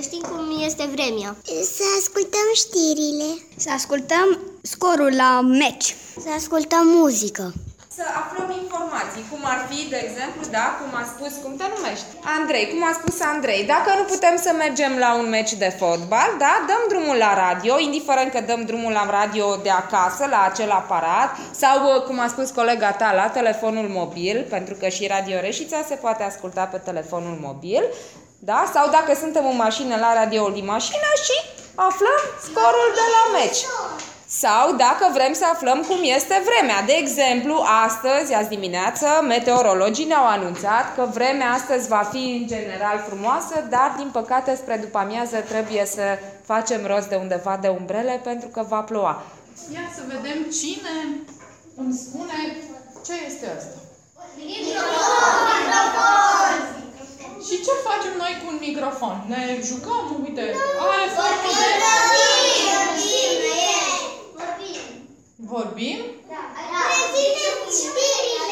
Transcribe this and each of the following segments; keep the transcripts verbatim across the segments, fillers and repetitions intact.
știm cum este vremea. Să ascultăm știrile. Să ascultăm scorul la meci. Să ascultăm muzică. Să aflăm informații, cum ar fi, de exemplu, da, cum a spus, cum te numești? Andrei, cum a spus Andrei, dacă nu putem să mergem la un meci de fotbal, da, dăm drumul la radio, indiferent că dăm drumul la radio de acasă, la acel aparat, sau, cum a spus colega ta, la telefonul mobil, pentru că și Radio Reșița se poate asculta pe telefonul mobil, da, sau dacă suntem în mașină, la radioul din mașină și aflăm scorul de la meci. Sau dacă vrem să aflăm cum este vremea. De exemplu, astăzi, azi dimineață, meteorologii ne-au anunțat că vremea astăzi va fi în general frumoasă, dar din păcate spre după amiază trebuie să facem rost de undeva de umbrele pentru că va ploua. Ia să vedem cine îmi spune ce este asta. Microfon! Și ce facem noi cu un microfon? Ne jucăm? Uite, are formă de... Vorbim? Da. Prezentăm știrile.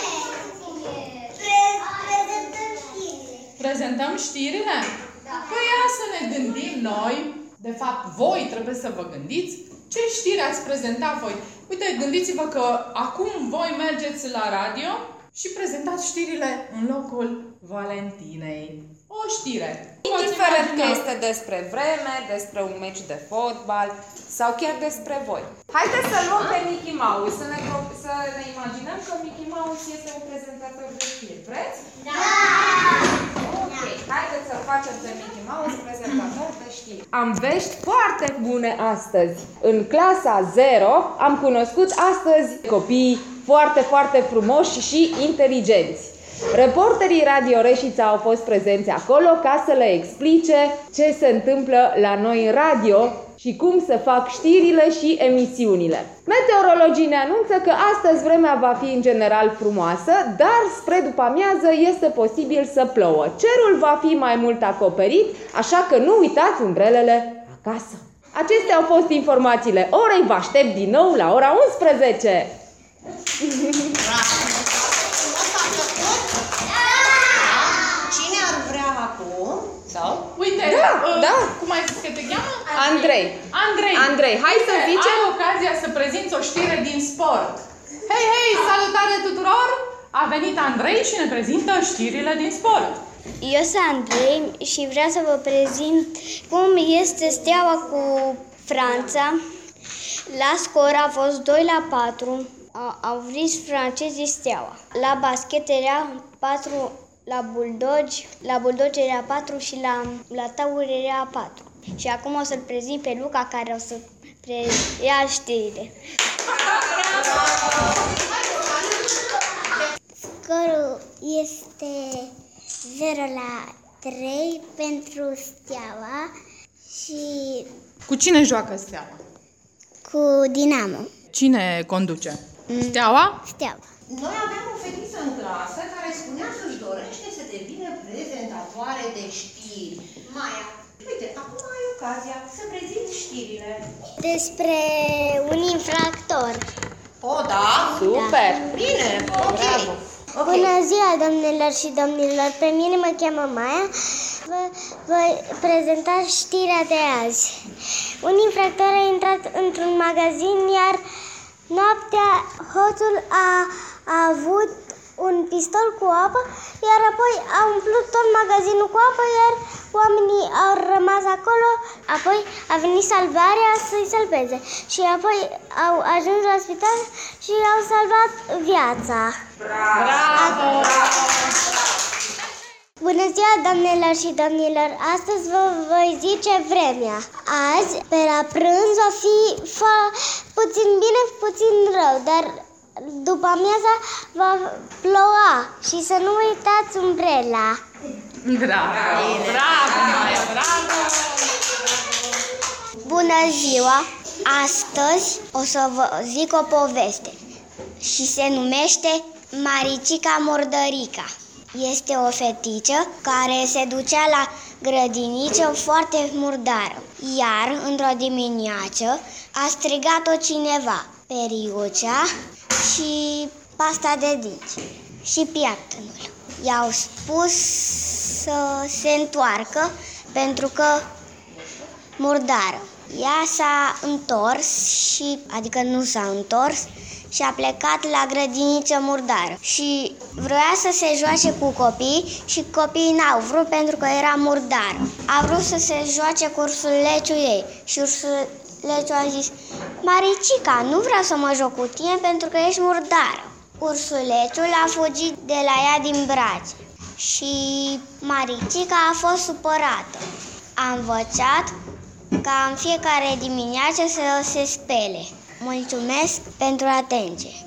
Prezentăm știrile. Prezentăm știrile? Da. Păi ia să ne gândim noi, de fapt voi trebuie să vă gândiți, ce știri ați prezentat voi. Uite, gândiți-vă că acum voi mergeți la radio și prezentați știrile în locul Valentinei. O știre. Indiferent că este despre vreme, despre un meci de fotbal sau chiar despre voi. Haideți să luăm pe Mickey Mouse, să ne, să ne imaginăm că Mickey Mouse este un prezentator de știri. Vreți? Da! Ok, haideți să facem pe Mickey Mouse prezentator de știri. Am vești foarte bune astăzi. În clasa zero am cunoscut astăzi copii foarte, foarte frumoși și inteligenți. Reporterii Radio Reșița au fost prezenți acolo ca să le explice ce se întâmplă la noi în radio și cum se fac știrile și emisiunile. Meteorologii ne anunță că astăzi vremea va fi în general frumoasă, dar spre după amiază este posibil să plouă. Cerul va fi mai mult acoperit, așa că nu uitați umbrelele acasă. Acestea au fost informațiile orei. Vă aștept din nou la ora unsprezece. Cine ar vrea acum? Sau? Uite, Da, uh, da. cum ai zis că te cheamă? Andrei. Andrei. Andrei, hai să Uite, zicem. ai ocazia să prezinți o știre din sport. Hei, hei, salutare tuturor! A venit Andrei și ne prezintă știrile din sport. Eu sunt Andrei și vreau să vă prezint cum este Steaua cu Franța. La scor a fost doi la patru. Au vrut francezii Steaua. La basket era patru la buldogi, la buldogi era patru și la, la tauri era patru. Și acum o să-l prezint pe Luca care o să preia știrile. Scorul este zero la trei pentru Steaua și Cu cine joacă Steaua? cu Dinamo. Cine conduce? Steaua? Steaua. Noi aveam o fetiță în clasă care spunea că își dorește să devină prezentatoare de știri. Maia, uite, acum ai ocazia să prezinți știrile. Despre un infractor. O, da? Super! Bine, ok. Bravo. Ok. Bună ziua, domnilor și domnilor! Pe mine mă cheamă Maia. Vă voi prezenta știrea de azi. Un infractor a intrat într-un magazin, iar noaptea hoțul a, a avut un pistol cu apă, iar apoi a umplut tot magazinul cu apă, iar oamenii au rămas acolo. Apoi a venit salvarea să-i salveze și apoi au ajuns la spital și au salvat viața. Bravo! Bună ziua, doamnelor și domnilor! Astăzi vă voi zice vremea. Azi, pe la prânz, va fi puțin bine, puțin rău, dar după amiaza va ploua și să nu uitați umbrela. Bravo! Bravo, Maia! Bravo! Bună ziua! Astăzi o să vă zic o poveste și se numește Maricica Mordărica. Este o fetiță care se ducea la grădiniță foarte murdară, iar într-o dimineață a strigat-o cineva, Periucea și pasta de dinți și prietnul. I-au spus să se întoarcă pentru că murdară. Ea s-a întors, și, adică nu s-a întors, și a plecat la grădiniță murdară. Și vrea să se joace cu copii și copiii n-au vrut pentru că era murdară. A vrut să se joace cu ursulețul ei și ursulețul a zis: Maricica, nu vreau să mă joc cu tine pentru că ești murdară. Ursulețul a fugit de la ea din brațe și Maricica a fost supărată. A învățat ca în fiecare dimineață să se spele. Mulțumesc pentru atenție!